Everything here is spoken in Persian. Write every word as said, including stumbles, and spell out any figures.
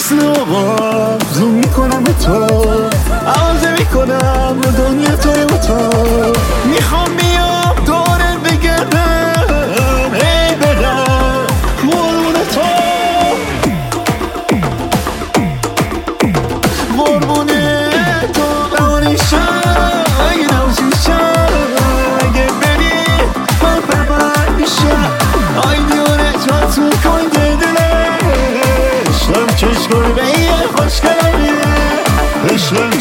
مثل آواز زوم میکنم به تو، عوضه میکنم به دنیا توی با تو. میخوام بیام دورت بگردم، ای برم قربون تو، قربون تو بمانیشم اگه نوشیشم، اگه بری من برمن میشم. آی دیونه تو تو کنده دلش، هم چشم کنی به یه خوش کلمیه عشقم